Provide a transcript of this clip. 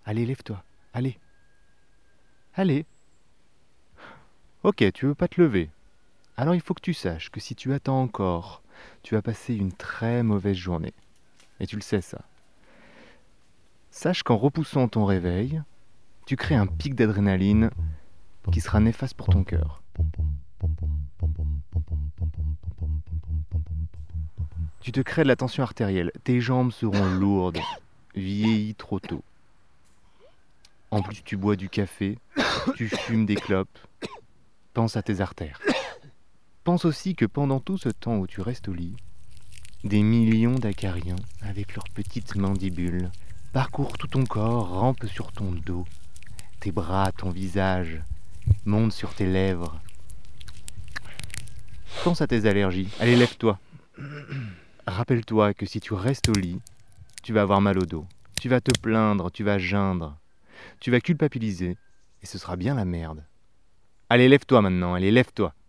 Allez, lève-toi. Allez. Allez. Ok, tu veux pas te lever. Alors il faut que tu saches que si tu attends encore, tu vas passer une très mauvaise journée. Et tu le sais ça. Sache qu'en repoussant ton réveil, tu crées un pic d'adrénaline qui sera néfaste pour ton cœur. Tu te crées de la tension artérielle, tes jambes seront lourdes, vieillies trop tôt. En plus, tu bois du café, tu fumes des clopes. Pense à tes artères. Pense aussi que pendant tout ce temps où tu restes au lit, des millions d'acariens, avec leurs petites mandibules, parcourent tout ton corps, rampent sur ton dos, tes bras, ton visage, montent sur tes lèvres. Pense à tes allergies. Allez, lève-toi. Rappelle-toi que si tu restes au lit, tu vas avoir mal au dos. Tu vas te plaindre, tu vas geindre. Tu vas culpabiliser, et ce sera bien la merde. Allez, lève-toi maintenant, allez, lève-toi.